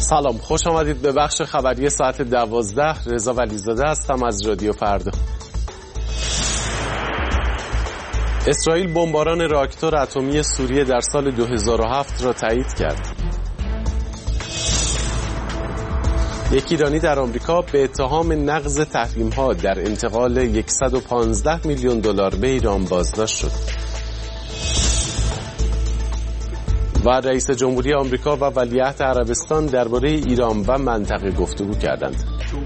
سلام، خوش آمدید به بخش خبری ساعت 12. رضا ولیزاده هستم از رادیو فردا. اسرائیل بمباران راکتور اتمی سوریه در سال 2007 را تایید کرد. یک ایرانی در آمریکا به اتهام نقض تحریم‌ها در انتقال $115 میلیون به ایران بازداشت شد. و رئیس جمهوری آمریکا و ولیعهد عربستان درباره ایران و منطقه گفتگو کردند.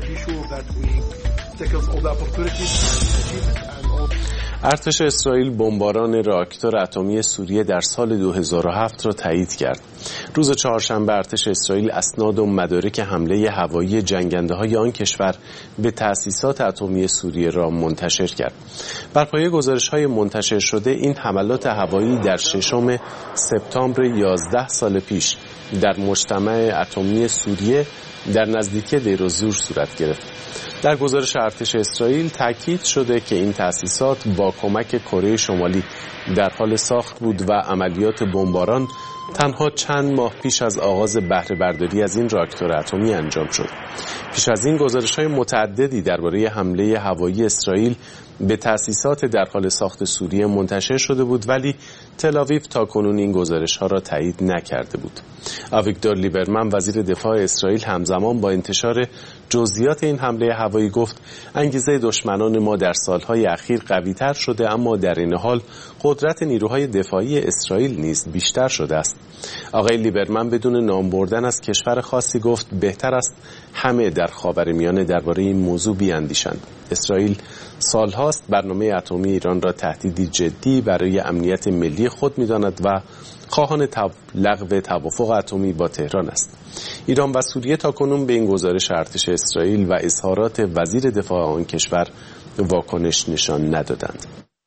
ارتش اسرائیل بمباران راکتور اتمی سوریه در سال 2007 را تایید کرد. روز چهارشنبه ارتش اسرائیل اسناد و مدارک حمله هوایی جنگنده‌های آن کشور به تأسیسات اتمی سوریه را منتشر کرد. بر پایه گزارش‌های منتشر شده این حملات هوایی در 6 سپتامبر 11 سال پیش در مجتمع اتمی سوریه در نزدیکی دیر الزور صورت گرفت. در گزارش ارتش اسرائیل تاکید شده که این تأسیسات با کمک کره شمالی در حال ساخت بود و عملیات بمباران تنها چند ماه پیش از آغاز بهره برداری از این راکتور اتمی انجام شد. پیش از این گزارش‌های متعددی درباره حمله هوایی اسرائیل به تأسیسات در حال ساخت سوریه منتشر شده بود، ولی تل‌آویو تاکنون این گزارش‌ها را تایید نکرده بود. آویگدور لیبرمن وزیر دفاع اسرائیل همزمان با انتشار جزئیات این حمله هوایی گفت انگیزه دشمنان ما در سالهای اخیر قوی‌تر شده، اما در این حال قدرت نیروهای دفاعی اسرائیل نیز بیشتر شده است. آقای لیبرمن بدون نام بردن از کشور خاصی گفت بهتر است همه در خاورمیانه درباره این موضوع بیاندیشند. اسرائیل سالهاست برنامه اتمی ایران را تهدیدی جدی برای امنیت ملی خود می‌داند و خواهان لغو توافق اتمی با تهران است. ایران و سوریه تاکنون به این گزارش ارتش اسرائیل و اظهارات وزیر دفاع آن کشور واکنش نشان ندادند.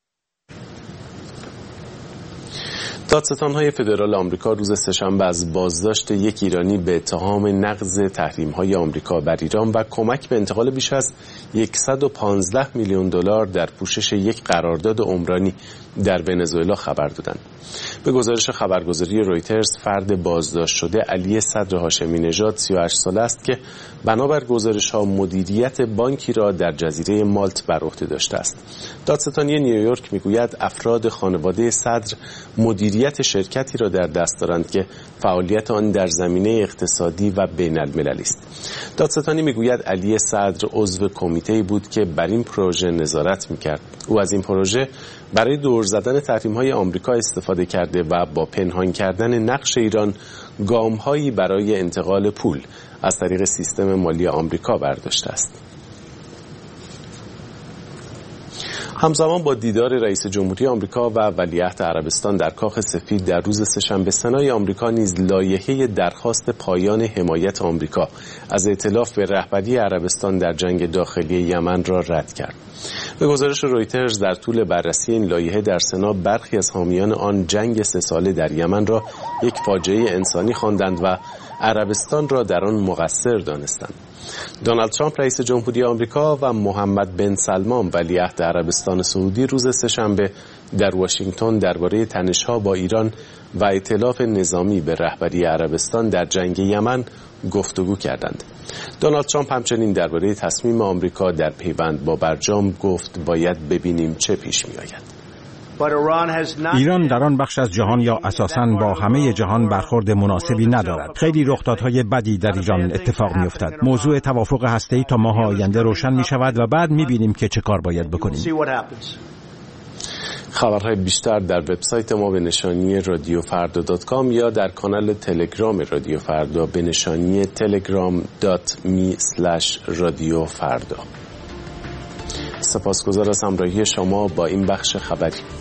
دادستان‌های فدرال آمریکا روز سه‌شنبه از بازداشت یک ایرانی به اتهام نقض تحریم‌های آمریکا بر ایران و کمک به انتقال بیش از $115 میلیون در پوشش یک قرارداد عمرانی در ونزوئلا خبر دادند. به گزارش خبرگزاری رویترز فرد بازداشت شده علی صدر هاشمی نژاد 38 ساله است که بنابر گزارش‌ها مدیریت بانکی را در جزیره مالت بر عهده داشته است. دادستانی نیویورک میگوید افراد خانواده صدر مدیریت شرکتی را در دست دارند که فعالیت آن در زمینه اقتصادی و بین‌المللی است. دادستانی میگوید علی صدر عضو کمیته‌ای بود که بر این پروژه نظارت می‌کرد. او از این پروژه برای دور زدن تحریم‌های آمریکا استفاده کرده و با پنهان کردن نقش ایران گام‌هایی برای انتقال پول از طریق سیستم مالی آمریکا برداشته است. همزمان با دیدار رئیس جمهوری آمریکا و ولیعهد عربستان در کاخ سفید در روز سه‌شنبه، سنای آمریکا نیز لایحه درخواست پایان حمایت آمریکا از ائتلاف به رهبری عربستان در جنگ داخلی یمن را رد کرد. به گزارش رویترز در طول بررسی این لایحه در سنا برخی از حامیان آن جنگ 3 ساله در یمن را یک فاجعه انسانی خواندند و عربستان را در آن مقصر دانستند. دونالد ترامپ رئیس جمهوری آمریکا و محمد بن سلمان ولیعهد عربستان سعودی روز سه‌شنبه در واشنگتن درباره تنش‌ها با ایران و ائتلاف نظامی به رهبری عربستان در جنگ یمن گفتگو کردند. دونالد ترامپ همچنین درباره تصمیم آمریکا در پیوند با برجام گفت باید ببینیم چه پیش می‌آید. ایران در آن بخش از جهان یا اساساً با همه جهان برخورد مناسبی ندارد. خیلی رخدادهای بدی در ایران اتفاق می‌افتد. موضوع توافق هسته‌ای تا ماه آینده روشن می‌شود و بعد می‌بینیم که چه کار باید بکنیم. خبرهای بیشتر در وبسایت ما به نشانی radiofarda.com یا در کانال تلگرام رادیو فردا به نشانی telegram.me/radiofarda. سپاسگزار از همراهی شما با این بخش خبری.